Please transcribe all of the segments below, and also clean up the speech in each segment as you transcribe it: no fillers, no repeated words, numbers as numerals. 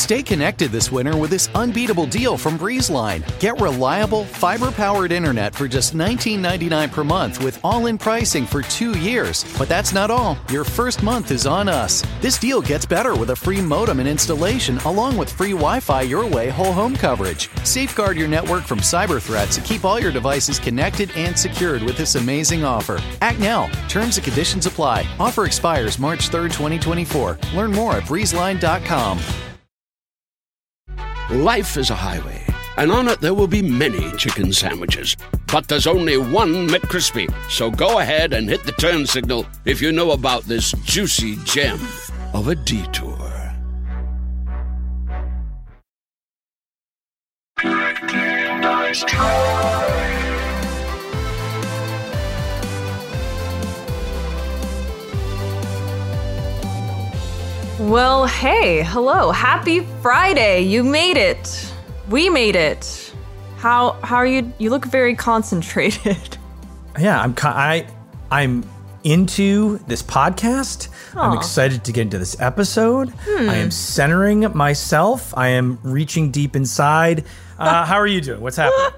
Stay connected this winter with this unbeatable deal from BreezeLine. Get reliable, fiber-powered internet for just $19.99 per month with all-in pricing for 2 years. But that's not all. Your first month is on us. This deal gets better with a free modem and installation, along with free Wi-Fi your way whole home coverage. Safeguard your network from cyber threats and keep all your devices connected and secured with this amazing offer. Act now. Terms and conditions apply. Offer expires March 3rd, 2024. Learn more at breezeline.com. Life is a highway, and on it there will be many chicken sandwiches. But there's only one McCrispy. So go ahead and hit the turn signal if you know about this juicy gem of a detour. Well, hey, hello, happy Friday. You made it. We made it. How are you? You look very concentrated. Yeah, I'm into this podcast. I'm excited to get into this episode. I am centering myself. I am reaching deep inside. How are you doing? What's happening?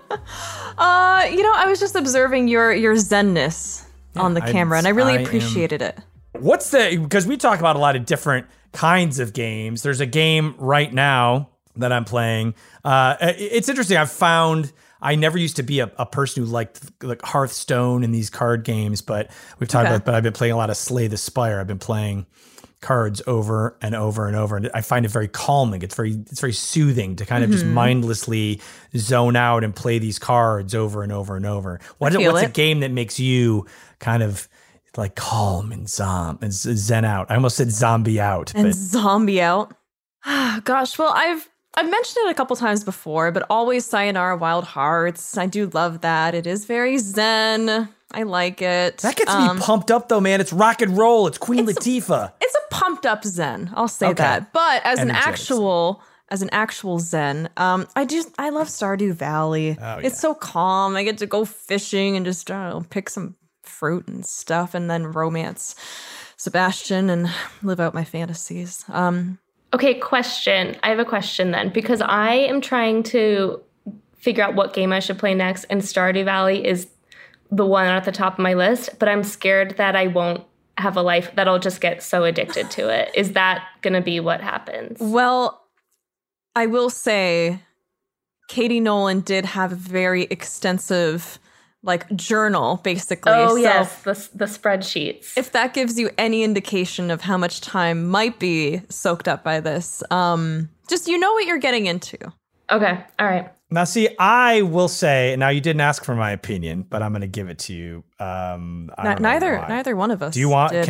I was just observing your zenness on the camera, and I really appreciated it. Because we talk about a lot of different kinds of games. There's a game right now that I'm playing. It's interesting. I've found I never used to be a person who liked like Hearthstone and these card games, but we've talked about. But I've been playing a lot of Slay the Spire. I've been playing cards over and over and over, and I find it very calming. It's very soothing to kind of just mindlessly zone out and play these cards over and over and over. What's a game that makes you kind of like calm and zen out? I almost said zombie out. Zombie out. Gosh, well, I've mentioned it a couple times before, but always Sayonara Wild Hearts. I do love that. It is very zen. I like it. That gets me pumped up though, man. It's rock and roll. It's Queen Latifah. It's a pumped up zen. I'll say that. But as an actual zen, I love Stardew Valley. Oh, it's so calm. I get to go fishing and just pick some fruit and stuff, and then romance Sebastian and live out my fantasies. Okay, question. I have a question then, because I am trying to figure out what game I should play next, and Stardew Valley is the one at the top of my list, but I'm scared that I won't have a life, that I'll just get so addicted to it. Is that going to be what happens? Well, I will say Katie Nolan did have a very extensive journal, basically. Oh, so yes, the spreadsheets. If that gives you any indication of how much time might be soaked up by this, just you know what you're getting into. Okay, all right. Now, see, I will say, now you didn't ask for my opinion, but I'm going to give it to you. Neither one of us. Do you want? Did,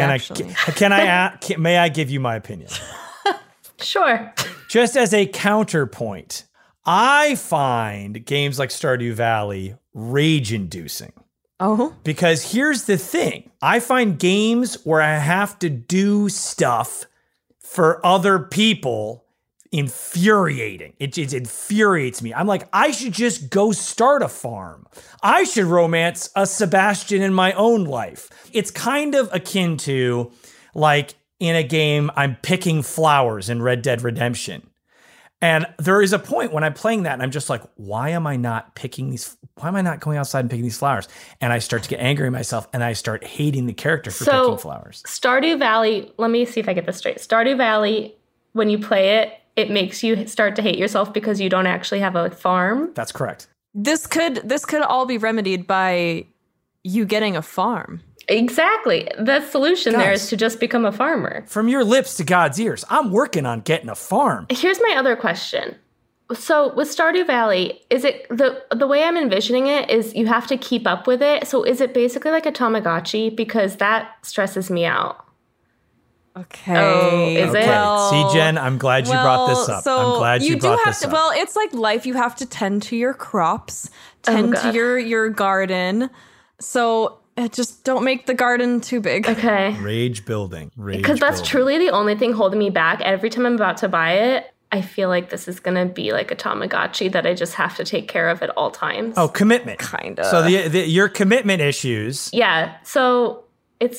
May I give you my opinion? Sure. Just as a counterpoint, I find games like Stardew Valley rage-inducing. Oh. Because here's the thing. I find games where I have to do stuff for other people infuriating. It infuriates me. I'm like, I should just go start a farm. I should romance a Sebastian in my own life. It's kind of akin to, like, in a game, I'm picking flowers in Red Dead Redemption. And there is a point when I'm playing that and I'm just like, why am I not going outside and picking these flowers? And I start to get angry at myself and I start hating the character for picking flowers. Stardew Valley, let me see if I get this straight. Stardew Valley, when you play it, it makes you start to hate yourself because you don't actually have a farm. That's correct. This could all be remedied by you getting a farm. Exactly. The solution there is to just become a farmer. From your lips to God's ears, I'm working on getting a farm. Here's my other question. So with Stardew Valley, is it the way I'm envisioning it is you have to keep up with it. So is it basically like a Tamagotchi? Because that stresses me out. Okay. Oh, is it? Well, see, Jen, I'm glad you brought this up. So I'm glad you brought this up. Well, it's like life. You have to tend to your crops, tend to your garden. So just don't make the garden too big. Okay. Rage building. Because that's truly the only thing holding me back. Every time I'm about to buy it, I feel like this is going to be like a Tamagotchi that I just have to take care of at all times. Oh, commitment. Kind of. So your commitment issues. Yeah. So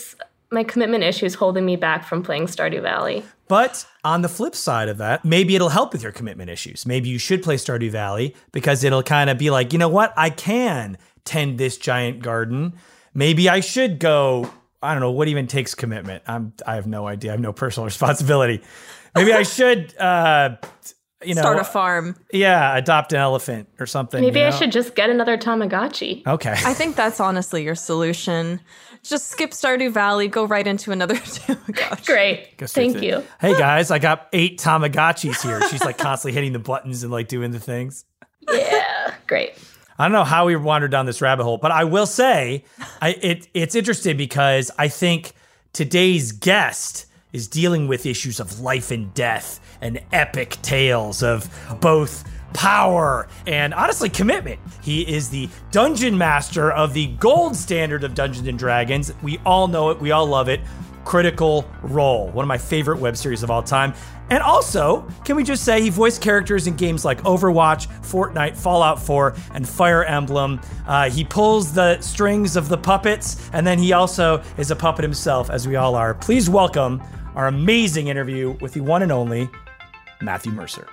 my commitment issues holding me back from playing Stardew Valley. But on the flip side of that, maybe it'll help with your commitment issues. Maybe you should play Stardew Valley because it'll kind of be like, you know what? I can tend this giant garden. Maybe I should go, I don't know, what even takes commitment? I have no idea. I have no personal responsibility. Maybe I should, start a farm. Yeah, adopt an elephant or something. Maybe I should just get another Tamagotchi. Okay. I think that's honestly your solution. Just skip Stardew Valley, go right into another Tamagotchi. Great. Thank you. Hey guys, I got 8 Tamagotchis here. She's like constantly hitting the buttons and like doing the things. Yeah, great. I don't know how we wandered down this rabbit hole, but I will say it's interesting because I think today's guest is dealing with issues of life and death and epic tales of both power and honestly commitment. He is the dungeon master of the gold standard of Dungeons and Dragons. We all know it. We all love it. Critical Role, one of my favorite web series of all time. And also, can we just say he voiced characters in games like Overwatch, Fortnite, Fallout 4, and Fire Emblem. He pulls the strings of the puppets, and then he also is a puppet himself, as we all are. Please welcome our amazing interview with the one and only Matthew Mercer.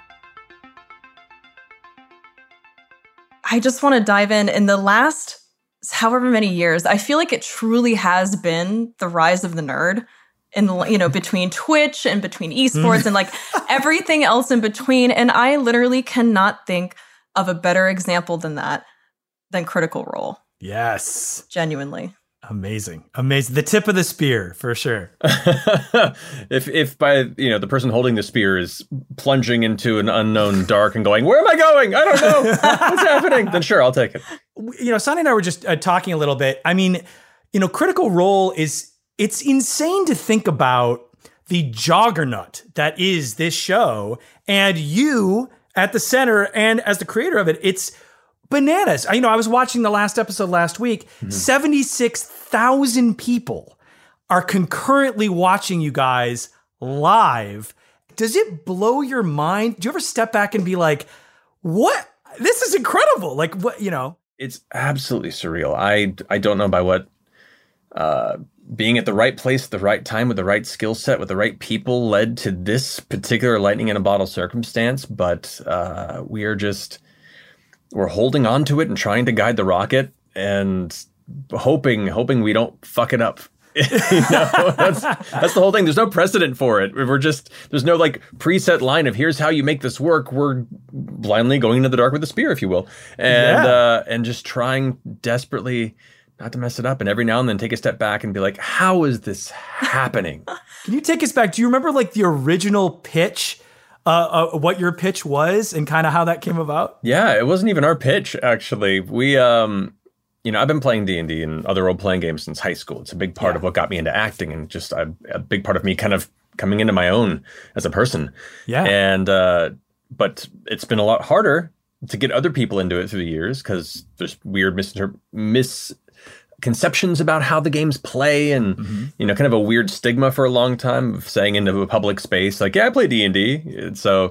I just want to dive in the last however many years. I feel like it truly has been the rise of the nerd in, between Twitch and between esports and like everything else in between. And I literally cannot think of a better example than Critical Role. Yes. Genuinely. Amazing. The tip of the spear, for sure. If by, the person holding the spear is plunging into an unknown dark and going, where am I going? I don't know. What's happening? Then sure, I'll take it. Sonny and I were just talking a little bit. I mean, Critical Role it's insane to think about the juggernaut that is this show and you at the center and as the creator of it. It's bananas. I was watching the last episode last week. 76,000 people are concurrently watching you guys live. Does it blow your mind? Do you ever step back and be like, what? This is incredible. Like, what, It's absolutely surreal. I don't know by what being at the right place at the right time with the right skill set with the right people led to this particular lightning in a bottle circumstance, but we're holding on to it and trying to guide the rocket and hoping we don't fuck it up. That's the whole thing. There's no precedent for it. There's no like preset line of here's how you make this work. We're blindly going into the dark with a spear, if you will, and just trying desperately not to mess it up. And every now and then take a step back and be like, how is this happening? Can you take us back? Do you remember like the original pitch? What your pitch was and kind of how that came about? Yeah, it wasn't even our pitch, actually. We, I've been playing D&D and other role-playing games since high school. It's a big part of what got me into acting and just a big part of me kind of coming into my own as a person. Yeah. And, but it's been a lot harder to get other people into it through the years because there's weird misconceptions about how the games play and, kind of a weird stigma for a long time of saying into a public space, like, yeah, I play D&D. And so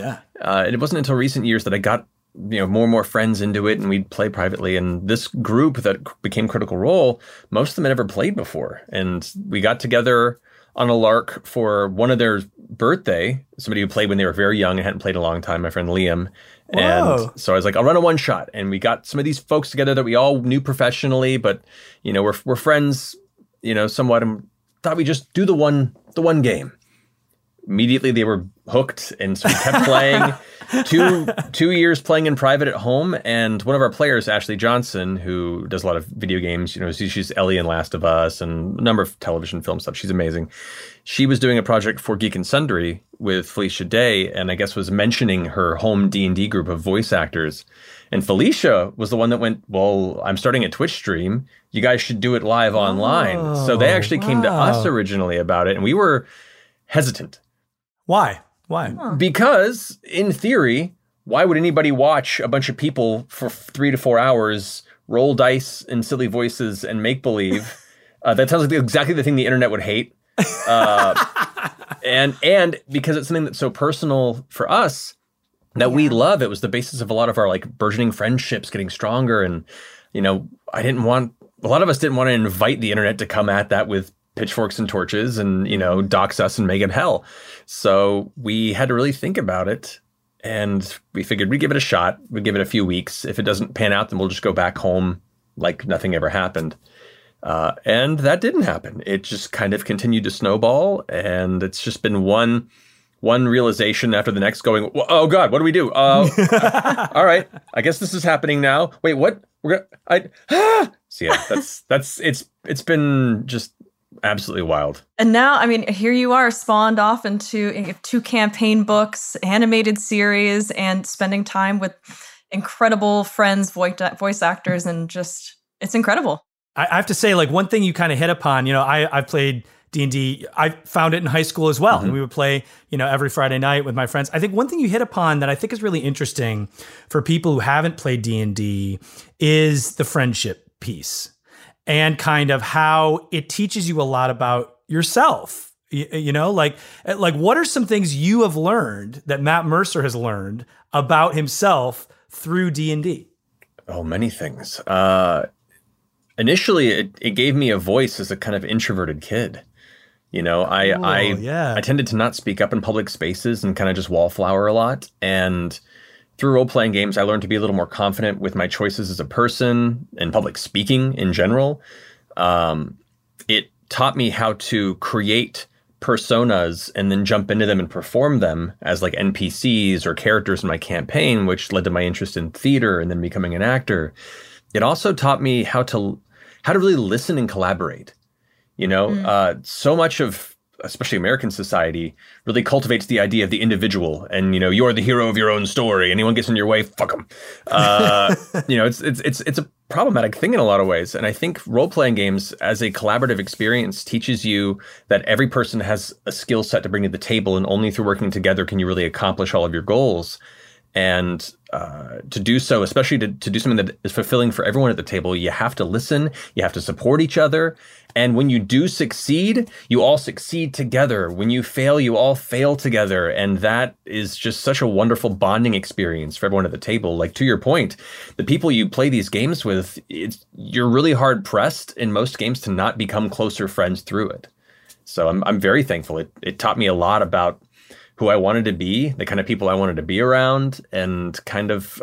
it wasn't until recent years that I got, more and more friends into it and we'd play privately. And this group that became Critical Role, most of them had never played before. And we got together on a lark for one of their birthday, somebody who played when they were very young and hadn't played in a long time, my friend Liam. Whoa. And so I was like, I'll run a one shot. And we got some of these folks together that we all knew professionally, but, we're friends, somewhat, and thought we just do the one game. Immediately they were hooked. And so we kept playing 2 years playing in private at home. And one of our players, Ashley Johnson, who does a lot of video games, she's Ellie in Last of Us and a number of television film stuff. She's amazing. She was doing a project for Geek and Sundry with Felicia Day, and I guess was mentioning her home D&D group of voice actors. And Felicia was the one that went, well, I'm starting a Twitch stream. You guys should do it live online. So they actually came to us originally about it, and we were hesitant. Why? Because, in theory, why would anybody watch a bunch of people for 3 to 4 hours roll dice in silly voices and make-believe? That sounds like exactly the thing the internet would hate. And because it's something that's so personal for us that we love, it was the basis of a lot of our like burgeoning friendships getting stronger. And, a lot of us didn't want to invite the internet to come at that with pitchforks and torches and, dox us and make it hell. So we had to really think about it. And we figured we'd give it a shot. We'd give it a few weeks. If it doesn't pan out, then we'll just go back home like nothing ever happened. And that didn't happen. It just kind of continued to snowball. And it's just been one realization after the next going, oh God, what do we do? All right, I guess this is happening now. Wait, what? So yeah, it's been just absolutely wild. And now, I mean, here you are spawned off into 2 campaign books, animated series, and spending time with incredible friends, voice actors, and just, it's incredible. I have to say, like, one thing you kind of hit upon, I've played D&D. I found it in high school as well. And we would play, every Friday night with my friends. I think one thing you hit upon that I think is really interesting for people who haven't played D&D is the friendship piece and kind of how it teaches you a lot about yourself. Like what are some things you have learned that Matt Mercer has learned about himself through D&D? Oh, many things. Initially, it gave me a voice as a kind of introverted kid. I tended to not speak up in public spaces and kind of just wallflower a lot. And through role-playing games, I learned to be a little more confident with my choices as a person and public speaking in general. It taught me how to create personas and then jump into them and perform them as like NPCs or characters in my campaign, which led to my interest in theater and then becoming an actor. It also taught me how to really listen and collaborate. So much of, especially American society, really cultivates the idea of the individual and, you're the hero of your own story. Anyone gets in your way, fuck them. It's a problematic thing in a lot of ways. And I think role-playing games as a collaborative experience teaches you that every person has a skill set to bring to the table, and only through working together can you really accomplish all of your goals. And to do so, especially to do something that is fulfilling for everyone at the table, you have to listen, you have to support each other. And when you do succeed, you all succeed together. When you fail, you all fail together. And that is just such a wonderful bonding experience for everyone at the table. Like, to your point, the people you play these games with, you're really hard pressed in most games to not become closer friends through it. So I'm very thankful. It taught me a lot about who I wanted to be, the kind of people I wanted to be around, and kind of,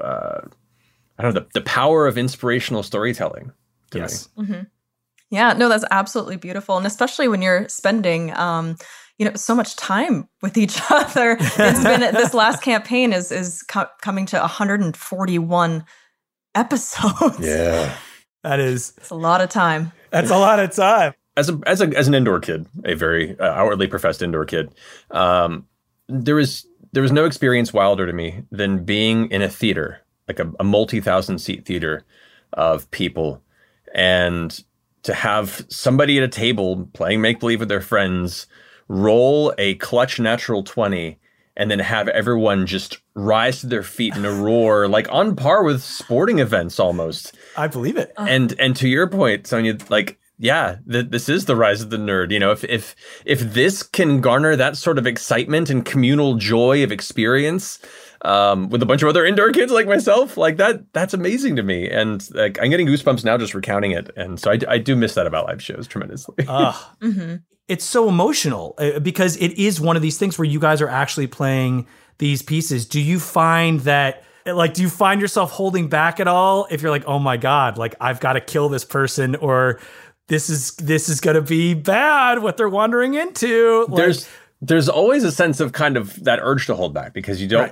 the power of inspirational storytelling to me. Mm-hmm. Yeah, no, that's absolutely beautiful. And especially when you're spending, so much time with each other. It's been, this last campaign is coming to 141 episodes. Yeah. It's a lot of time. That's a lot of time. As an indoor kid, a very outwardly professed indoor kid, there was no experience wilder to me than being in a theater, like a multi-thousand seat theater of people, and to have somebody at a table playing make-believe with their friends roll a clutch natural 20 and then have everyone just rise to their feet in a roar, like on par with sporting events almost. I believe it. And to your point, Sonia, like, yeah, this is the rise of the nerd. If this can garner that sort of excitement and communal joy of experience with a bunch of other indoor kids like myself, like that's amazing to me. And like, I'm getting goosebumps now just recounting it. And so I do miss that about live shows tremendously. Mm-hmm. It's so emotional because it is one of these things where you guys are actually playing these pieces. Do you find that, like, do you find yourself holding back at all if you're like, oh my God, like I've got to kill this person, or this is going to be bad what they're wandering into? Like, there's always a sense of kind of that urge to hold back because you don't,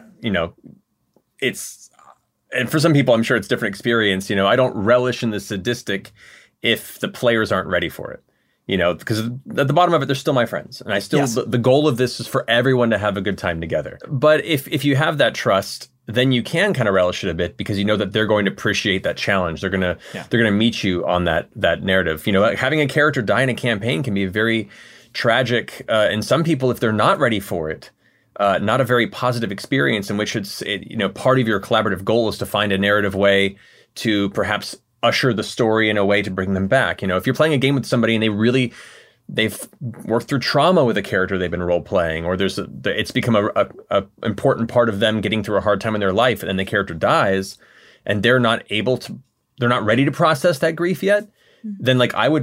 it's, and for some people, I'm sure it's different experience. I don't relish in the sadistic if the players aren't ready for it, because at the bottom of it, they're still my friends. And I still, yes. The goal of this is for everyone to have a good time together. But if you have that trust, then you can kind of relish it a bit because you know that they're going to appreciate that challenge. They're going to meet you on that narrative. Having a character die in a campaign can be very tragic. And some people, if they're not ready for it, not a very positive experience in which it's part of your collaborative goal is to find a narrative way to perhaps usher the story in a way to bring them back. If you're playing a game with somebody and they've worked through trauma with a character they've been role playing, or it's become a important part of them getting through a hard time in their life, and then the character dies, and they're not ready to process that grief yet. Then, like, I would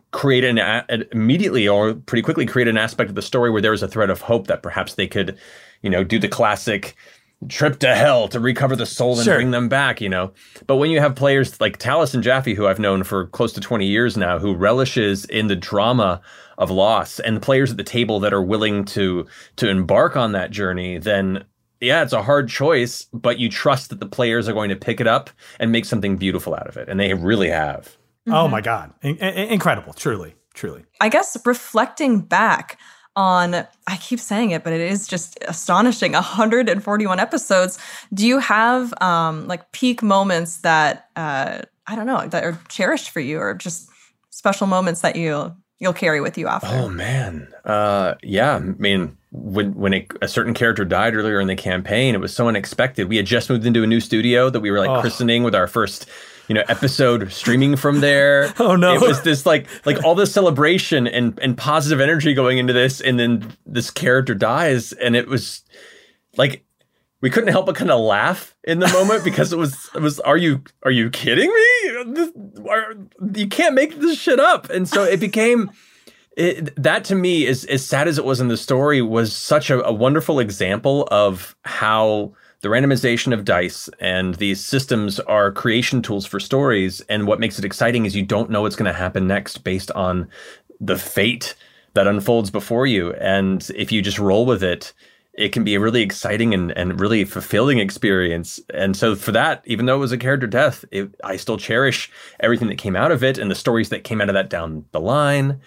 create immediately or pretty quickly create an aspect of the story where there was a thread of hope that perhaps they could, do the classic trip to hell to recover the soul and bring them back, But when you have players like Taliesin Jaffe, who I've known for close to 20 years now, who relishes in the drama of loss, and the players at the table that are willing to embark on that journey, then yeah, it's a hard choice, but you trust that the players are going to pick it up and make something beautiful out of it. And they really have. Mm-hmm. Oh my God. Incredible. Truly. I guess reflecting back on, I keep saying it, but it is just astonishing, 141 episodes. Do you have like peak moments that, I don't know, that are cherished for you, or just special moments that you'll carry with you after? Oh man. Yeah. I mean, when a certain character died earlier in the campaign, it was so unexpected. We had just moved into a new studio that we were christening with our first, episode streaming from there. Oh no. It was this like all this celebration and positive energy going into this, and then this character dies, and it was like we couldn't help but kind of laugh in the moment because it was are you kidding me? You can't make this shit up. And so it became that to me, is as sad as it was in the story, was such a wonderful example of how the randomization of dice and these systems are creation tools for stories. And what makes it exciting is you don't know what's going to happen next based on the fate that unfolds before you. And if you just roll with it, it can be a really exciting and really fulfilling experience. And so for that, even though it was a character death, I still cherish everything that came out of it and the stories that came out of that down the line.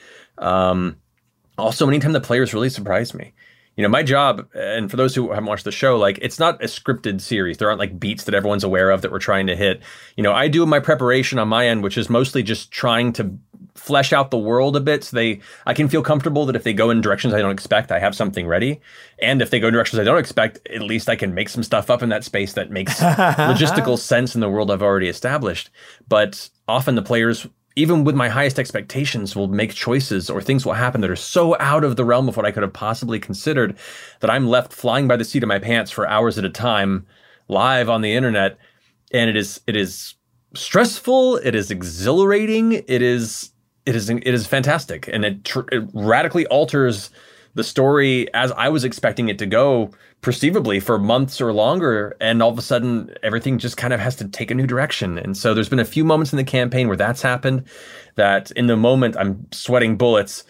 Also, anytime the players really surprised me. My job, and for those who haven't watched the show, like, it's not a scripted series. There aren't like beats that everyone's aware of that we're trying to hit. I do my preparation on my end, which is mostly just trying to flesh out the world a bit so I can feel comfortable that if they go in directions I don't expect, I have something ready. And if they go in directions I don't expect, at least I can make some stuff up in that space that makes logistical sense in the world I've already established. But often the players, even with my highest expectations, will make choices or things will happen that are so out of the realm of what I could have possibly considered that I'm left flying by the seat of my pants for hours at a time, live on the internet. And it is stressful. It is exhilarating. It is fantastic. And it radically alters the story as I was expecting it to go, perceivably for months or longer, and all of a sudden everything just kind of has to take a new direction. And so there's been a few moments in the campaign where that's happened, that in the moment I'm sweating bullets,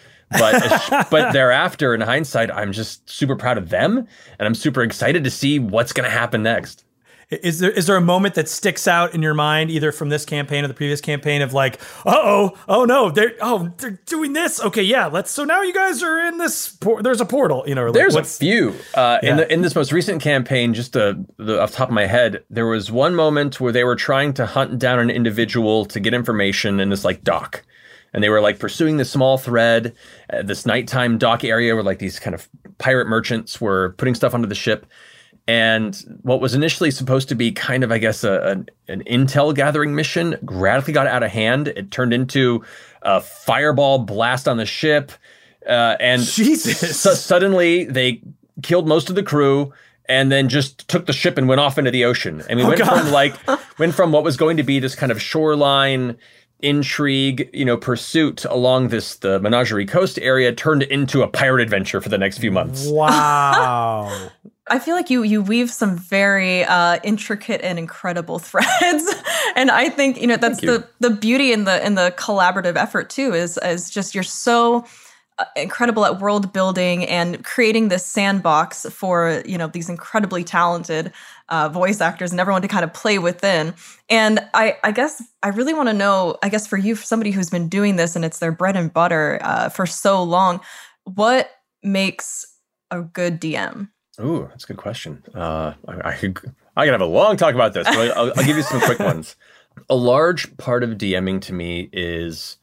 but but thereafter, in hindsight, I'm just super proud of them, and I'm super excited to see what's going to happen next. Is there a moment that sticks out in your mind, either from this campaign or the previous campaign, of like, oh no, they're doing this. Okay, yeah, so now you guys are in this. There's a portal, or there's a few in this most recent campaign. Just off the top of my head, there was one moment where they were trying to hunt down an individual to get information in this like dock, and they were like pursuing this small thread, this nighttime dock area where like these kind of pirate merchants were putting stuff onto the ship. And what was initially supposed to be kind of, I guess, an intel gathering mission radically got out of hand. It turned into a fireball blast on the ship. And suddenly they killed most of the crew and then just took the ship and went off into the ocean. And we went from what was going to be this kind of shoreline intrigue, pursuit along the Menagerie Coast area, turned into a pirate adventure for the next few months. Wow. I feel like you weave some very intricate and incredible threads, and I think that's the beauty in the collaborative effort too. Is just you're so incredible at world building and creating this sandbox for these incredibly talented voice actors and everyone to kind of play within. And I guess I really want to know, I guess for you, for somebody who's been doing this and it's their bread and butter for so long, what makes a good DM? Ooh, that's a good question. I could have a long talk about this, but I'll give you some quick ones. A large part of DMing to me is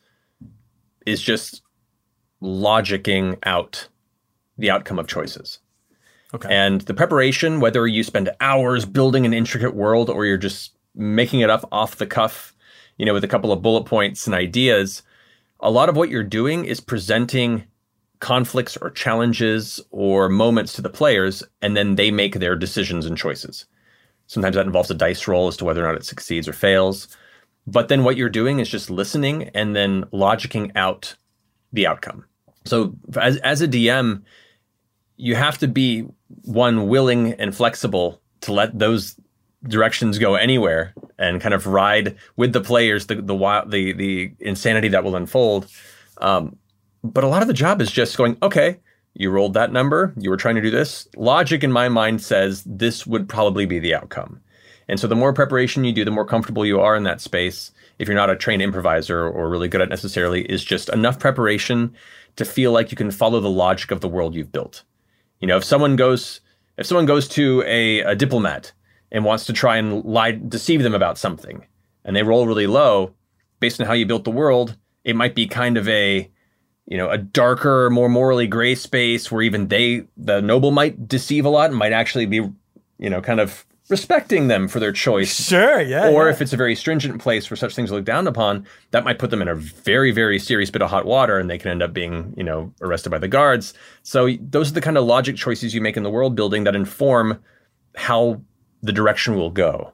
just logicking out the outcome of choices. Okay. And the preparation, whether you spend hours building an intricate world or you're just making it up off the cuff, with a couple of bullet points and ideas, a lot of what you're doing is presenting conflicts or challenges or moments to the players, and then they make their decisions and choices. Sometimes that involves a dice roll as to whether or not it succeeds or fails. But then what you're doing is just listening and then logicking out the outcome. So as a DM, you have to be willing and flexible to let those directions go anywhere and kind of ride with the players the insanity that will unfold. But a lot of the job is just going, okay, you rolled that number, you were trying to do this. Logic in my mind says this would probably be the outcome. And so the more preparation you do, the more comfortable you are in that space. If you're not a trained improviser or really good at necessarily, is just enough preparation to feel like you can follow the logic of the world you've built. If someone goes to a diplomat and wants to try and deceive them about something, and they roll really low, based on how you built the world, it might be kind of a darker, more morally gray space where even the noble might deceive a lot and might actually be, kind of respecting them for their choice. Sure, yeah. Or if it's a very stringent place where such things are looked down upon, that might put them in a very, very serious bit of hot water and they can end up being, arrested by the guards. So those are the kind of logic choices you make in the world building that inform how the direction will go.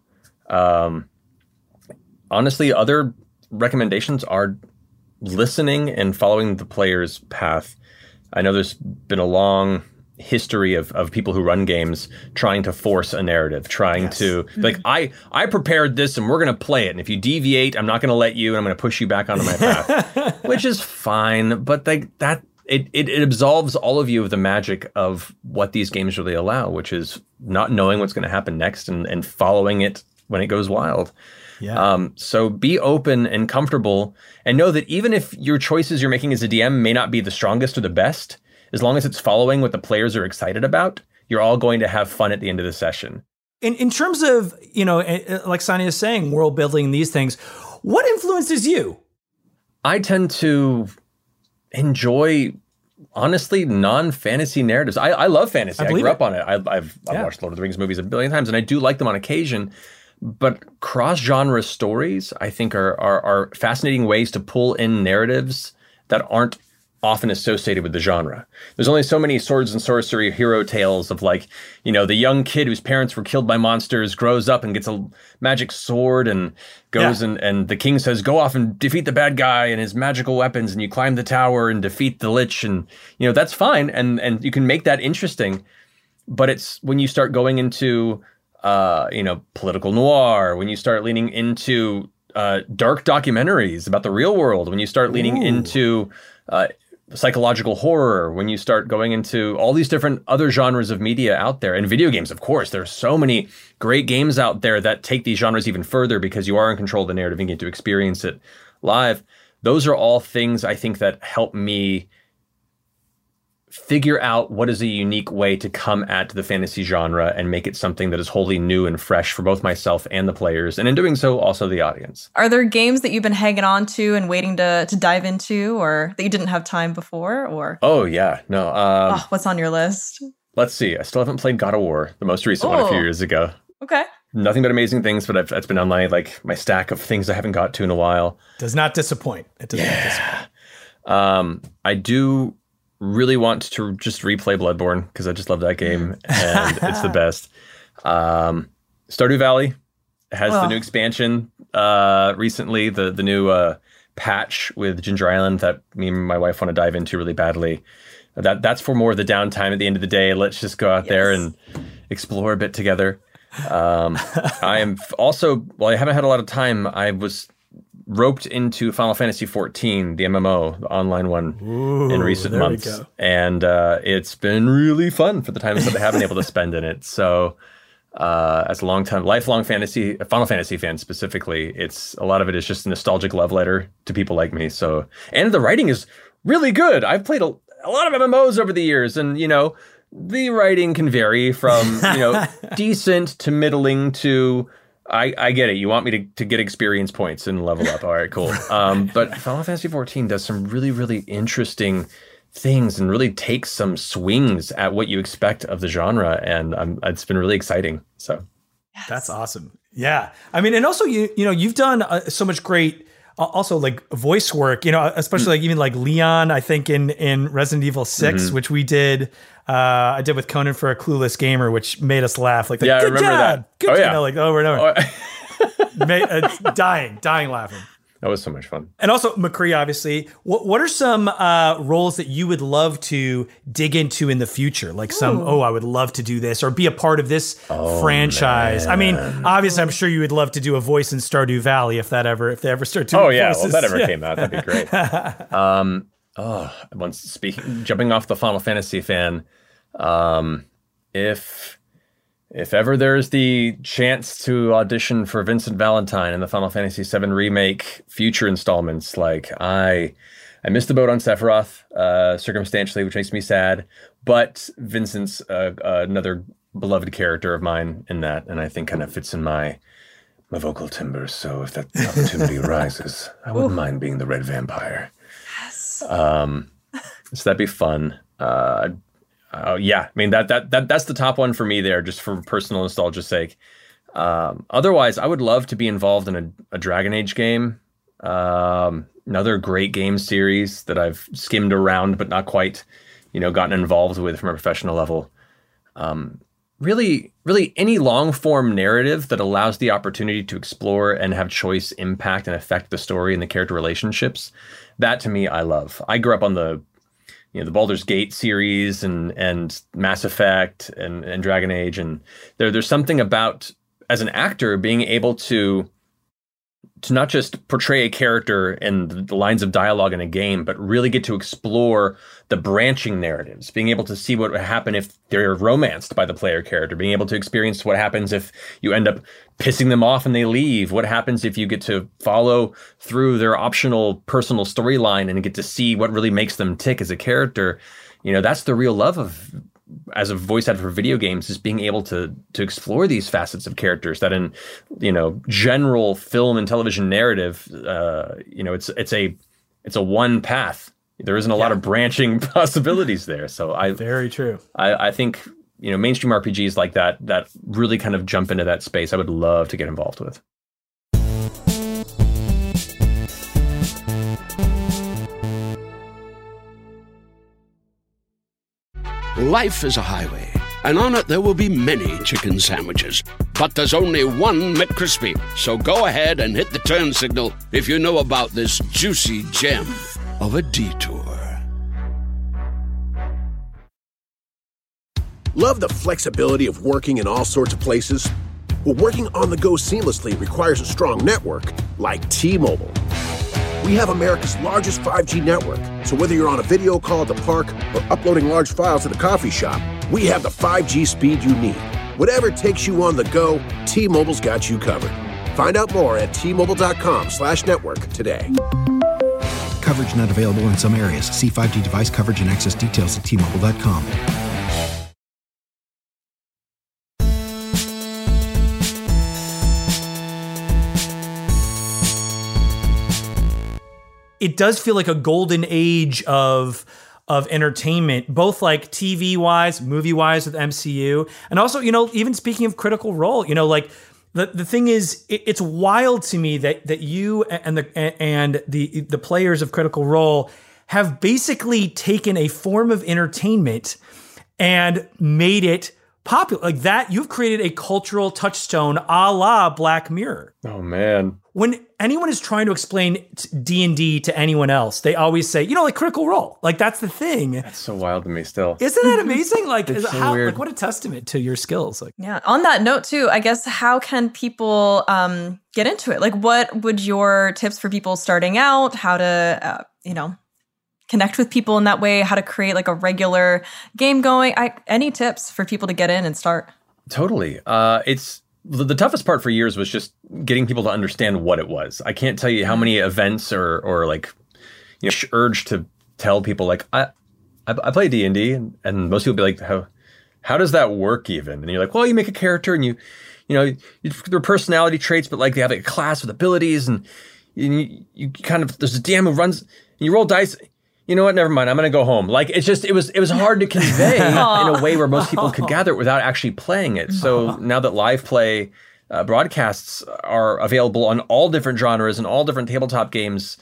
Honestly, other recommendations are listening and following the player's path. I know there's been a long history of people who run games trying to force a narrative, trying to I prepared this and we're going to play it. And if you deviate, I'm not going to let you, and I'm going to push you back onto my path, which is fine. But it absolves all of you of the magic of what these games really allow, which is not knowing what's going to happen next and following it when it goes wild. Yeah. So be open and comfortable and know that even if your choices you're making as a DM may not be the strongest or the best, as long as it's following what the players are excited about, you're all going to have fun at the end of the session. In terms of, like Sonia is saying, world building, these things, what influences you? I tend to enjoy, honestly, non-fantasy narratives. I love fantasy. I grew up on it. I've watched Lord of the Rings movies a billion times, and I do like them on occasion. But cross-genre stories, I think, are fascinating ways to pull in narratives that aren't often associated with the genre. There's only so many swords and sorcery hero tales of the young kid whose parents were killed by monsters grows up and gets a magic sword and goes and the king says, go off and defeat the bad guy and his magical weapons, and you climb the tower and defeat the lich, and that's fine and you can make that interesting. But it's when you start going into political noir, when you start leaning into dark documentaries about the real world, when you start leaning into psychological horror, when you start going into all these different other genres of media out there, and video games, of course, there are so many great games out there that take these genres even further because you are in control of the narrative and get to experience it live. Those are all things I think that help me figure out what is a unique way to come at the fantasy genre and make it something that is wholly new and fresh for both myself and the players, and in doing so, also the audience. Are there games that you've been hanging on to and waiting to dive into, or that you didn't have time before? Or Oh, yeah. No. What's on your list? Let's see. I still haven't played God of War, the most recent one a few years ago. Okay. Nothing but amazing things, but it's been on my stack of things I haven't got to in a while. Does not disappoint. It does not disappoint. I do really want to just replay Bloodborne because I just love that game and it's the best. Stardew Valley has the new expansion recently, the new patch with Ginger Island that me and my wife want to dive into really badly. That's for more of the downtime at the end of the day. Let's just go out there and explore a bit together. I am also, while I haven't had a lot of time, I was roped into Final Fantasy XIV, the MMO, the online one, in recent months. And it's been really fun for the times that I haven't been able to spend in it. So as a lifelong Final Fantasy fan specifically, a lot of it is just a nostalgic love letter to people like me. So, and the writing is really good. I've played a lot of MMOs over the years, and the writing can vary from decent to middling to I get it. You want me to get experience points and level up. All right, cool. But Final Fantasy XIV does some really, really interesting things and really takes some swings at what you expect of the genre. And it's been really exciting. So That's awesome. Yeah. I mean, and also, you've done so much great also like voice work, especially like even like Leon, I think in Resident Evil 6, which we did. I did with Conan for a Clueless Gamer, which made us laugh. Like, I remember job, that. Good, like over and over. dying laughing. That was so much fun. And also, McCree, obviously, what are some roles that you would love to dig into in the future? Like I would love to do this or be a part of this franchise. Man. I mean, obviously, I'm sure you would love to do a voice in Stardew Valley if they ever start doing voices. If that ever came out, that'd be great. Jumping off the Final Fantasy fan, if ever there's the chance to audition for Vincent Valentine in the Final Fantasy VII Remake future installments, like I missed the boat on Sephiroth, circumstantially, which makes me sad, but Vincent's another beloved character of mine in that, and I think kind of fits in my vocal timbers, so if that opportunity arises, I wouldn't mind being the Red Vampire. Yes. So that'd be fun. I mean, that's the top one for me there, just for personal nostalgia's sake. Otherwise, I would love to be involved in a Dragon Age game. Another great game series that I've skimmed around, but not quite, gotten involved with from a professional level. Really any long form narrative that allows the opportunity to explore and have choice impact and affect the story and the character relationships. That to me, I love. I grew up on the Baldur's Gate series and Mass Effect and Dragon Age. And there's something about, as an actor, being able to not just portray a character in the lines of dialogue in a game, but really get to explore the branching narratives, being able to see what would happen if they're romanced by the player character, being able to experience what happens if you end up pissing them off and they leave, what happens if you get to follow through their optional personal storyline and get to see what really makes them tick as a character. That's the real love of, as a voice actor for video games, is being able to explore these facets of characters that in, general film and television narrative, it's a one path. There isn't a lot of branching possibilities there. So very true. I think, mainstream RPGs like that really kind of jump into that space. I would love to get involved with. Life is a highway, and on it there will be many chicken sandwiches. But there's only one McCrispy. So go ahead and hit the turn signal if you know about this juicy gem of a detour. Love the flexibility of working in all sorts of places? Well, working on the go seamlessly requires a strong network like T-Mobile. We have America's largest 5G network, so whether you're on a video call at the park or uploading large files at the coffee shop, we have the 5G speed you need. Whatever takes you on the go, T-Mobile's got you covered. Find out more at T-Mobile.com/network today. Coverage not available in some areas. See 5G device coverage and access details at T-Mobile.com. It does feel like a golden age of entertainment, both like TV wise, movie wise with MCU. And also, even speaking of Critical Role, like the thing is, it's wild to me that you and the players of Critical Role have basically taken a form of entertainment and made it popular. Like that, you've created a cultural touchstone a la Black Mirror. Oh, man. When anyone is trying to explain D&D to anyone else, they always say, like Critical Role. Like that's the thing. That's so wild to me still. Isn't that amazing? Like, weird. Like what a testament to your skills. Like, yeah. On that note too, I guess, how can people get into it? Like, what would your tips for people starting out? How to, connect with people in that way? How to create like a regular game going? Any tips for people to get in and start? Totally. It's the toughest part for years was just getting people to understand what it was. I can't tell you how many events or like, urge to tell people like, I play D&D and most people be like, how does that work even? And you're like, well, you make a character and their personality traits, but like they have like a class with abilities and you kind of, there's a DM who runs and you roll dice. You know what? Never mind. I'm going to go home. Like, it's just, it was hard to convey in a way where most people could gather it without actually playing it. So now that live play broadcasts are available on all different genres and all different tabletop games,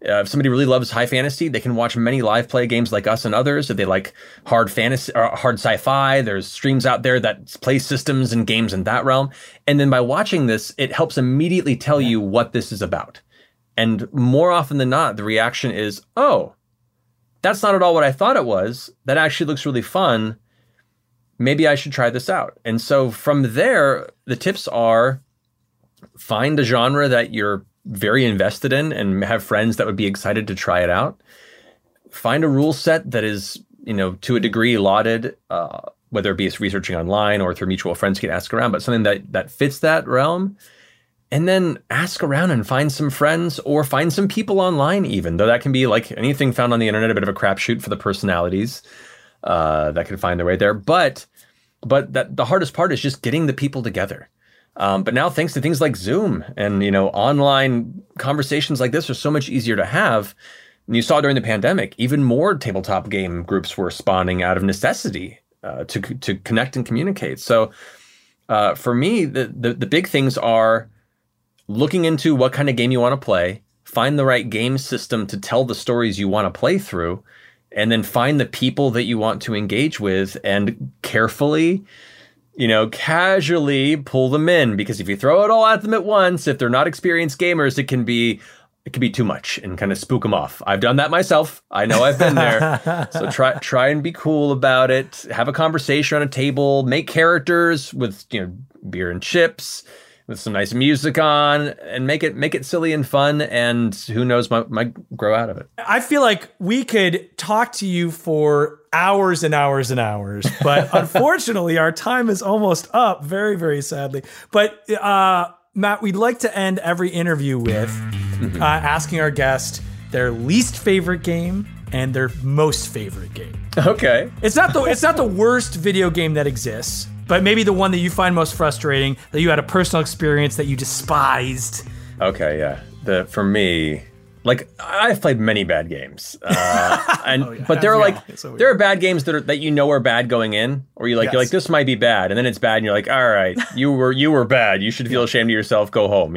If somebody really loves high fantasy, they can watch many live play games like us and others. If they like hard fantasy or hard sci-fi, there's streams out there that play systems and games in that realm. And then by watching this, it helps immediately tell you what this is about. And more often than not, the reaction is, oh, that's not at all what I thought it was. That actually looks really fun. Maybe I should try this out. And so from there, the tips are find a genre that you're very invested in and have friends that would be excited to try it out. Find a rule set that is, to a degree lauded, whether it be researching online or through mutual friends you can ask around, but something that fits that realm. And then ask around and find some friends or find some people online even, though that can be like anything found on the internet, a bit of a crapshoot for the personalities that can find their way there. But that the hardest part is just getting the people together. But now, thanks to things like Zoom and, online conversations like this are so much easier to have. And you saw during the pandemic, even more tabletop game groups were spawning out of necessity to connect and communicate. So for me, the big things are looking into what kind of game you want to play, find the right game system to tell the stories you want to play through, and then find the people that you want to engage with and carefully casually pull them in, because if you throw it all at them at once, if they're not experienced gamers, it can be too much and kind of spook them off. I've done that myself. I know I've been there. So try and be cool about it. Have a conversation on a table, make characters with, beer and chips, with some nice music on, and make it silly and fun, and who knows, might grow out of it. I feel like we could talk to you for hours and hours and hours, but unfortunately our time is almost up, very, very sadly. But Matt, we'd like to end every interview with asking our guest their least favorite game and their most favorite game. Okay. It's not the worst video game that exists, but maybe the one that you find most frustrating, that you had a personal experience that you despised. Okay, yeah. For me, like, I've played many bad games, but there are bad games that are bad going in, or you're like this might be bad, and then it's bad, and you're like, all right, you were bad, you should feel ashamed of yourself, go home,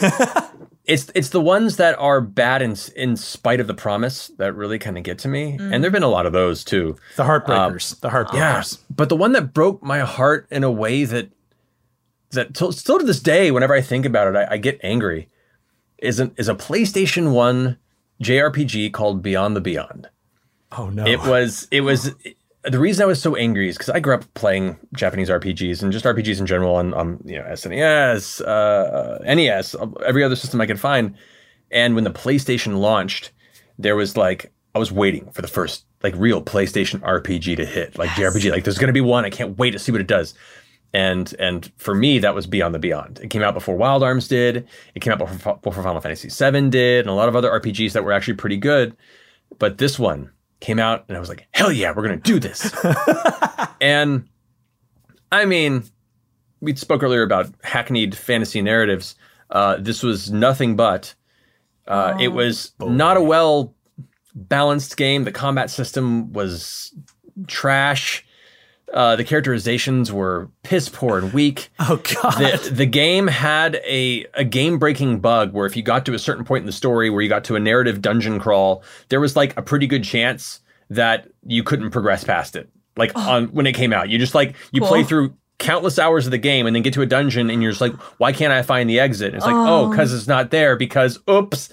It's the ones that are bad in spite of the promise that really kind of get to me, and there've been a lot of those too. The heartbreakers. Yeah, but the one that broke my heart in a way that still to this day, whenever I think about it, I get angry. Is a PlayStation 1 JRPG called Beyond the Beyond. Oh no! It was the reason I was so angry is because I grew up playing Japanese RPGs and just RPGs in general on SNES, NES, every other system I could find. And when the PlayStation launched, there was I was waiting for the first real PlayStation RPG to hit, JRPG. There's going to be one. I can't wait to see what it does. And for me, that was Beyond the Beyond. It came out before Wild Arms did. It came out before Final Fantasy VII did, and a lot of other RPGs that were actually pretty good. But this one came out, and I was like, hell yeah, we're going to do this. And, I mean, we spoke earlier about hackneyed fantasy narratives. This was nothing but. It was not a well-balanced game. The combat system was trash. The characterizations were piss poor and weak. Oh God! The game had a game-breaking bug where if you got to a certain point in the story where you got to a narrative dungeon crawl, there was a pretty good chance that you couldn't progress past it. When it came out, you just play through countless hours of the game and then get to a dungeon and you're just like, why can't I find the exit? And it's because it's not there because oops.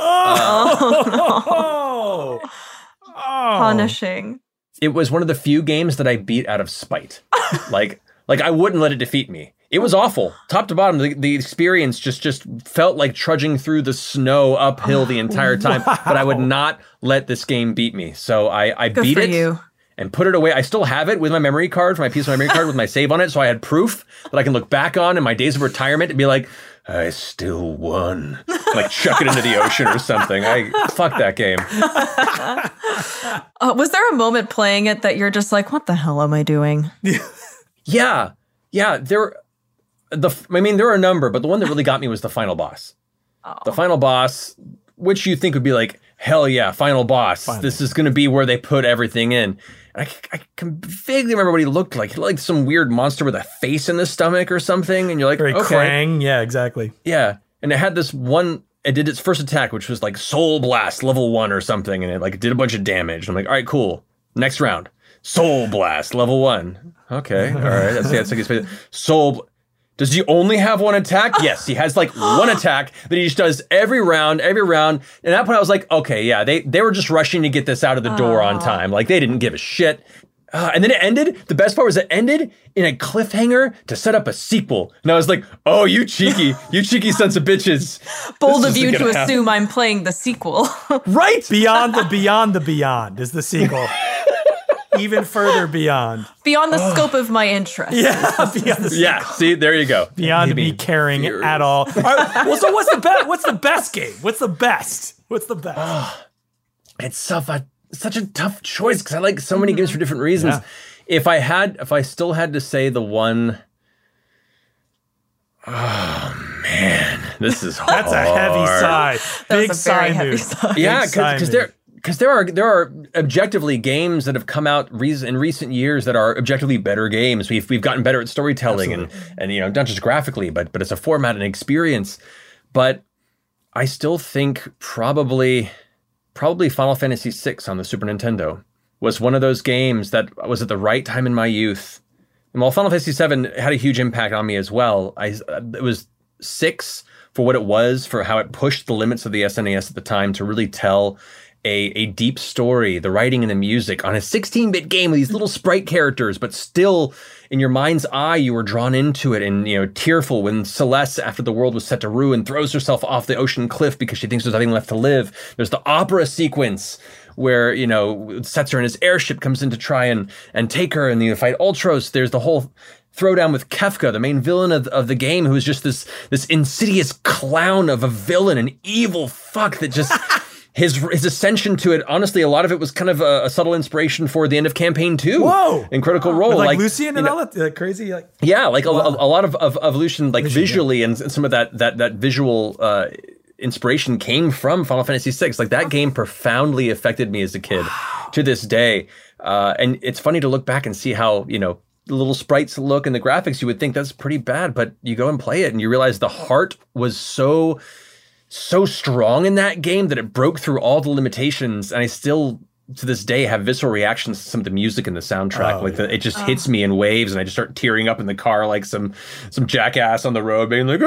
Punishing. It was one of the few games that I beat out of spite. I wouldn't let it defeat me. It was awful. Top to bottom, the experience just felt like trudging through the snow uphill the entire time. Wow. But I would not let this game beat me. So I beat it and put it away. I still have it with my memory card, my piece of memory card with my save on it. So I had proof that I can look back on in my days of retirement and be like, I still won. Chuck it into the ocean or something. Fuck that game. Was there a moment playing it that you're just like, what the hell am I doing? Yeah. There are a number, but the one that really got me was the final boss. Oh. The final boss, which you think would be like, hell yeah, final boss. Finally. This is going to be where they put everything in. I can vaguely remember what he looked like. He looked like some weird monster with a face in the stomach or something. And you're like, very okay. Krang. Yeah, exactly. Yeah. And it had this one it did its first attack, which was like Soul Blast level 1 or something, and it like did a bunch of damage. I'm like, all right, cool. Next round, Soul Blast level 1. Okay, all right. That's like his Soul. Does he only have one attack? Yes, he has like one attack that he just does every round. And at that point, I was like, okay, yeah, they were just rushing to get this out of the door on time. Like they didn't give a shit. And then it ended. The best part was it ended in a cliffhanger to set up a sequel. And I was like, oh, you cheeky sons of bitches. Bold of you to assume I'm playing the sequel. Right? Beyond the Beyond is the sequel. Even further beyond. Beyond the scope of my interest. Yeah, see, there you go. Beyond me caring at all. All right, well, so what's the best game? What's the best? It's such a tough choice because I like so many games for different reasons. Yeah. If I still had to say the one, oh man, this is hard. That's a heavy sigh. Big sigh move. Yeah, because there are objectively games that have come out in recent years that are objectively better games. We've gotten better at storytelling and not just graphically, but it's a format and experience. But I still think probably Final Fantasy VI on the Super Nintendo was one of those games that was at the right time in my youth. And while Final Fantasy VII had a huge impact on me as well, it was 6 for what it was, for how it pushed the limits of the SNES at the time to really tell a deep story, the writing and the music on a 16-bit game with these little sprite characters, but still in your mind's eye, you were drawn into it and, tearful when Celeste, after the world was set to ruin, throws herself off the ocean cliff because she thinks there's nothing left to live. There's the opera sequence where, Setzer and his airship comes in to try and take her, and you fight Ultros. There's the whole throwdown with Kefka, the main villain of the game, who is just this insidious clown of a villain, an evil fuck that just... His ascension to it, honestly, a lot of it was kind of a subtle inspiration for the end of Campaign 2. Whoa! In Critical Role. Like Lucian and all that crazy... Yeah, like a lot of evolution, like visually, and some of that visual inspiration came from Final Fantasy VI. Like, that game profoundly affected me as a kid to this day. And it's funny to look back and see how, the little sprites look and the graphics, you would think that's pretty bad, but you go and play it and you realize the heart was so strong in that game that it broke through all the limitations, and I still to this day have visceral reactions to some of the music in the soundtrack. It just hits me in waves, and I just start tearing up in the car like some jackass on the road, being like,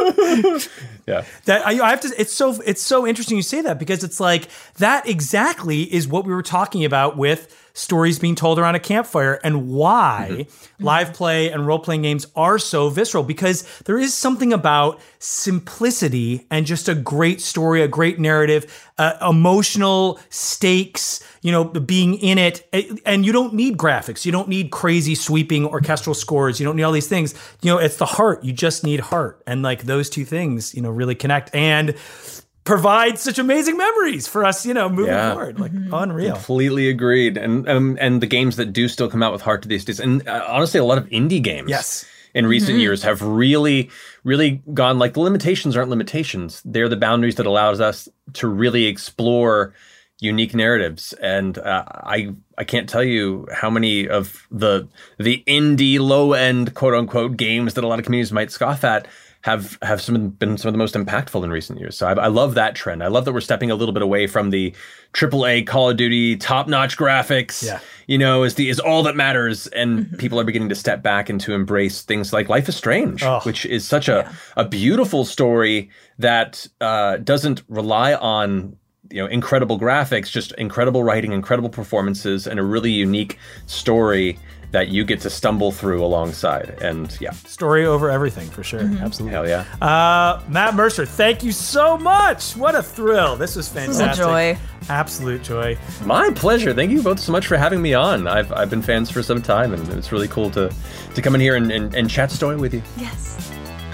yeah. That I have to. It's so interesting you say that, because it's like that exactly is what we were talking about with stories being told around a campfire, and why live play and role-playing games are so visceral, because there is something about simplicity and just a great story, a great narrative, emotional stakes, being in it. And you don't need graphics. You don't need crazy sweeping orchestral scores. You don't need all these things. It's the heart. You just need heart. And like those two things, really connect and provide such amazing memories for us, moving forward. Like, unreal. Completely agreed. And the games that do still come out with heart to these days, and honestly, a lot of indie games in recent years have really, really gone, like, the limitations aren't limitations. They're the boundaries that allows us to really explore unique narratives. And I can't tell you how many of the indie low-end, quote-unquote, games that a lot of communities might scoff at have been some of the most impactful in recent years. So I love that trend. I love that we're stepping a little bit away from the AAA Call of Duty top-notch graphics. Is all that matters, and people are beginning to step back and to embrace things like Life is Strange, which is such a beautiful story that doesn't rely on incredible graphics, just incredible writing, incredible performances, and a really unique story that you get to stumble through alongside. And story over everything, for sure. Absolutely. Hell yeah. Matt Mercer, thank you so much. What a thrill. This was fantastic. This was a joy. Absolute joy. My pleasure. Thank you both so much for having me on. I've been fans for some time, and it's really cool to come in here and chat story with you. Yes.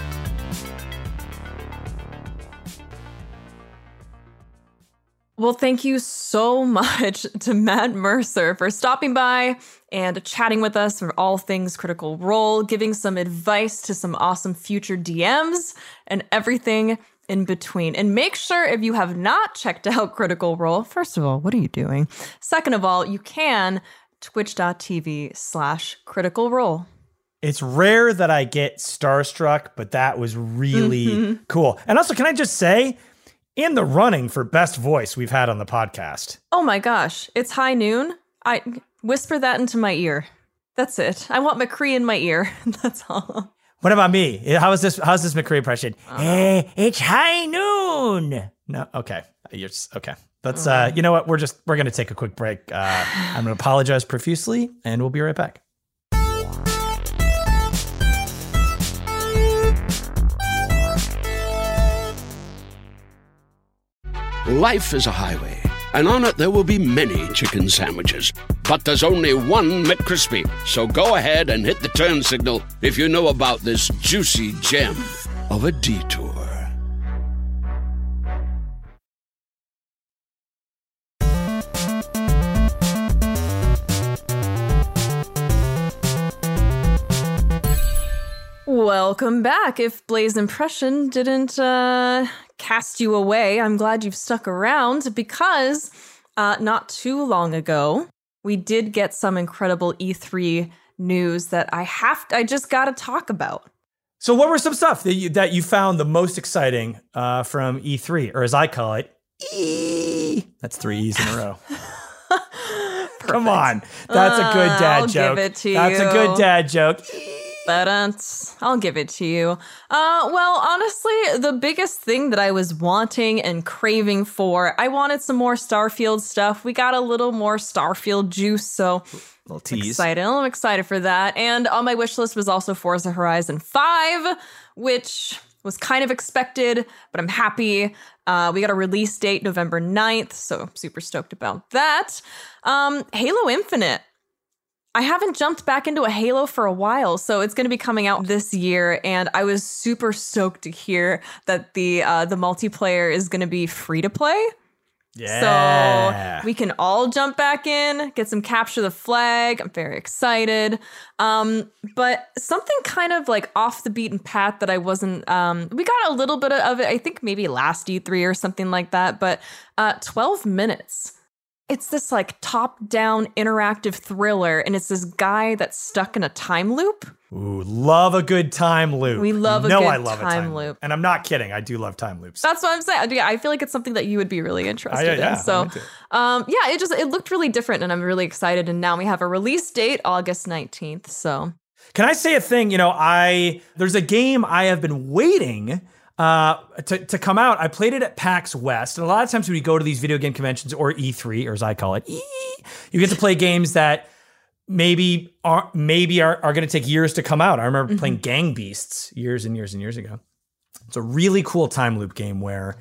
Well, thank you so much to Matt Mercer for stopping by and chatting with us for all things Critical Role, giving some advice to some awesome future DMs and everything in between. And make sure, if you have not checked out Critical Role, first of all, what are you doing? Second of all, you can twitch.tv/Critical Role. It's rare that I get starstruck, but that was really cool. And also, can I just say, in the running for best voice we've had on the podcast. Oh my gosh, it's high noon. I whisper that into my ear. That's it. I want McCree in my ear. That's all. What about me? How's this McCree impression? Hey, it's high noon. No, okay. Okay. Let's you know what? We're gonna take a quick break. I'm gonna apologize profusely, and we'll be right back. Life is a highway, and on it there will be many chicken sandwiches. But there's only one McCrispy. So go ahead and hit the turn signal if you know about this juicy gem of a detour. Welcome back. If Blaze Impression didn't cast you away, I'm glad you've stuck around because not too long ago, we did get some incredible E3 news that I just got to talk about. So what were some stuff that you found the most exciting from E3, or as I call it, E? That's 3 E's in a row. Come on. That's a good dad I'll joke. Give it to That's you. a good dad joke. But I'll give it to you. Well, honestly, the biggest thing that I was wanting and craving for, I wanted some more Starfield stuff. We got a little more Starfield juice, so little tease. I'm excited for that. And on my wish list was also Forza Horizon 5, which was kind of expected, but I'm happy. We got a release date November 9th, so I'm super stoked about that. Halo Infinite. I haven't jumped back into a Halo for a while, so it's going to be coming out this year, and I was super stoked to hear that the multiplayer is going to be free to play. Yeah. So we can all jump back in, get some capture the flag. I'm very excited. But something kind of like off the beaten path that I wasn't, we got a little bit of it, I think maybe last E3 or something like that, but 12 minutes. It's this like top-down interactive thriller, and it's this guy that's stuck in a time loop. Ooh, love a good time loop. We love a good time loop. And I'm not kidding. I do love time loops. That's what I'm saying. Yeah, I feel like it's something that you would be really interested in. So, it looked really different, and I'm really excited. And now we have a release date, August 19th. So, can I say a thing? You know, there's a game I have been waiting to come out. I played it at PAX West, and a lot of times when you go to these video game conventions, or E3, or as I call it, you get to play games that maybe are going to take years to come out. I remember playing Gang Beasts years and years and years ago. It's a really cool time loop game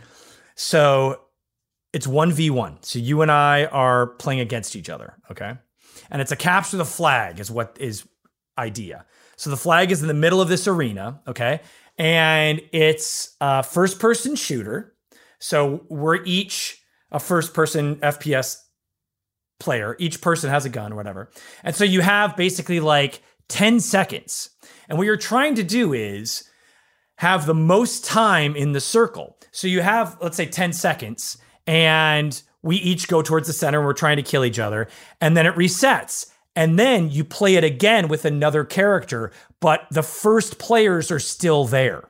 so it's 1v1. So you and I are playing against each other, okay? And it's a capture the flag is what is idea. So the flag is in the middle of this arena, okay? And it's a first-person shooter. So we're each a first-person FPS player. Each person has a gun or whatever. And so you have basically like 10 seconds. And what you're trying to do is have the most time in the circle. So you have, let's say, 10 seconds, and we each go towards the center, and we're trying to kill each other. And then it resets. And then you play it again with another character, but the first players are still there.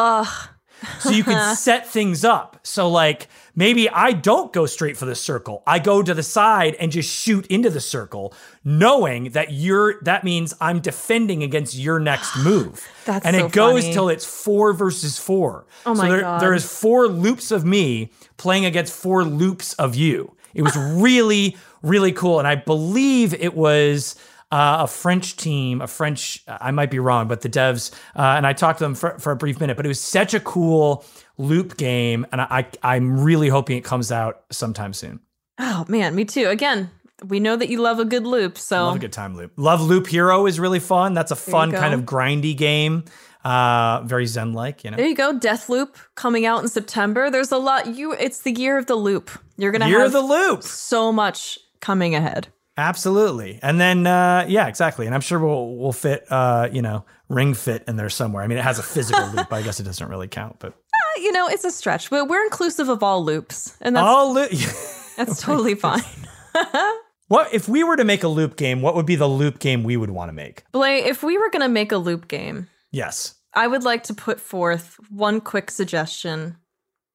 So you can set things up. So like maybe I don't go straight for the circle. I go to the side and just shoot into the circle, knowing that that means I'm defending against your next move. And it goes till it's 4 versus 4. Oh my God. There is 4 loops of me playing against 4 loops of you. It was really, really cool. And I believe it was a French team, I might be wrong, but the devs, and I talked to them for a brief minute, but it was such a cool loop game. And I'm really hoping it comes out sometime soon. Oh man, me too. Again, we know that you love a good loop. So love a good time loop. Love Loop Hero is really fun. That's a fun kind of grindy game. Very Zen-like, you know. There you go. Deathloop coming out in September. There's a lot. It's the year of the loop. You're gonna have the loop. So much coming ahead. Absolutely. And then exactly. And I'm sure we'll fit Ring Fit in there somewhere. I mean, it has a physical loop. I guess it doesn't really count, but it's a stretch. But we're inclusive of all loops, and that's all that's totally fine. What if we were to make a loop game? What would be the loop game we would want to make? Blay, if we were going to make a loop game, yes, I would like to put forth one quick suggestion.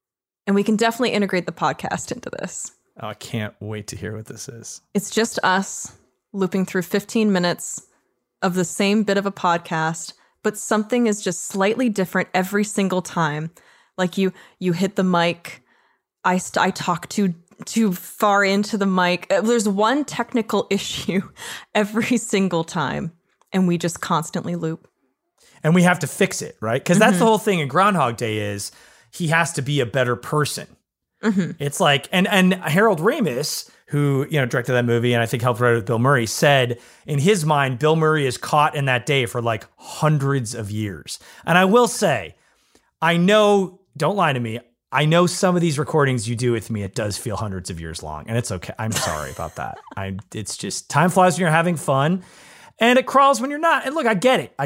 And we can definitely integrate the podcast into this. Oh, I can't wait to hear what this is. It's just us looping through 15 minutes of the same bit of a podcast, but something is just slightly different every single time. Like you hit the mic, I talk too far into the mic. There's one technical issue every single time, and we just constantly loop. And we have to fix it, right? Because that's the whole thing in Groundhog Day is he has to be a better person. It's like, and Harold Ramis, who, directed that movie and I think helped write it with Bill Murray, said in his mind, Bill Murray is caught in that day for like hundreds of years. And I will say, I know, don't lie to me, I know some of these recordings you do with me, it does feel hundreds of years long, and it's okay. I'm sorry about that. It's just, time flies when you're having fun, and it crawls when you're not. And look, I get it.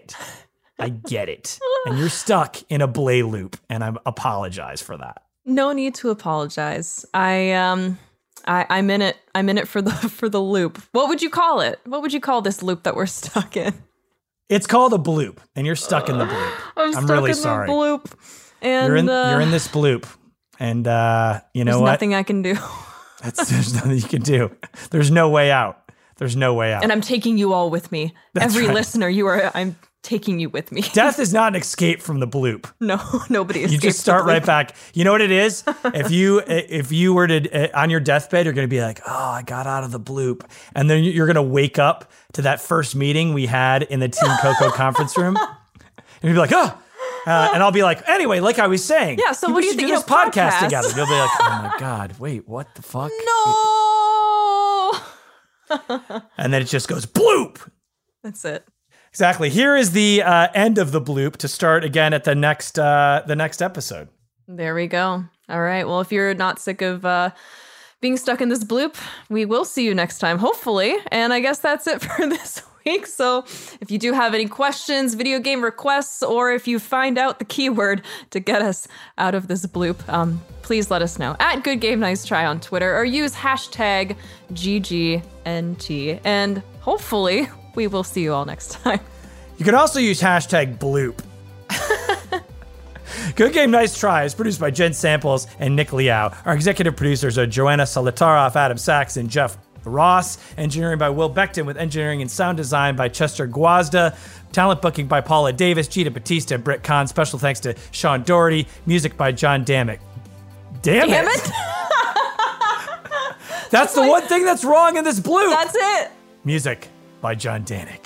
And you're stuck in a Blay loop, and I apologize for that. No need to apologize. I'm in it. I'm in it for the loop. What would you call it? What would you call this loop that we're stuck in? It's called a bloop, and you're stuck in the bloop. I'm really in sorry. The bloop, and you're in this bloop, and you know what? There's nothing I can do. There's nothing you can do. There's no way out. There's no way out. And I'm taking you all with me. That's Every right. listener, I'm taking you with me. Death is not an escape from the bloop. No, nobody escapes. You just start right back. You know what it is? If you were to on your deathbed, you're going to be like, "Oh, I got out of the bloop," and then you're going to wake up to that first meeting we had in the Team Coco conference room, and you'll be like, "Oh," and I'll be like, "Anyway, like I was saying, yeah. So what do you think? Do this podcast together." You'll be like, "Oh my god, wait, what the fuck?" No. And then it just goes bloop. That's it. Exactly. Here is the end of the bloop to start again at the next episode. There we go. All right. Well, if you're not sick of being stuck in this bloop, we will see you next time, hopefully. And I guess that's it for this week. So if you do have any questions, video game requests, or if you find out the keyword to get us out of this bloop, please let us know at Good Game Nice Try on Twitter, or use hashtag GGNT. And hopefully we will see you all next time. You can also use hashtag bloop. Good Game Nice Try is produced by Jen Samples and Nick Liao. Our executive producers are Joanna Solitaroff, Adam Sachs, and Jeff Ross. Engineering by Will Beckton, with engineering and sound design by Chester Guazda. Talent booking by Paula Davis, Gita Batista, and Britt Kahn. Special thanks to Sean Doherty. Music by John Dammit. Damn it! That's the one thing that's wrong in this bloop. That's it. Music by John Danik.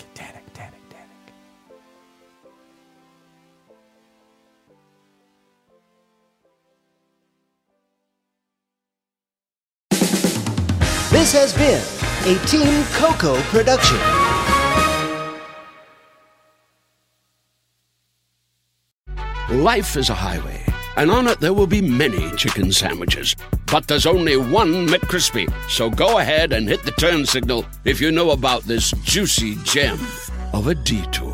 This has been a Team Coco production. Life is a highway, and on it there will be many chicken sandwiches. But there's only one McCrispy. So go ahead and hit the turn signal if you know about this juicy gem of a detour.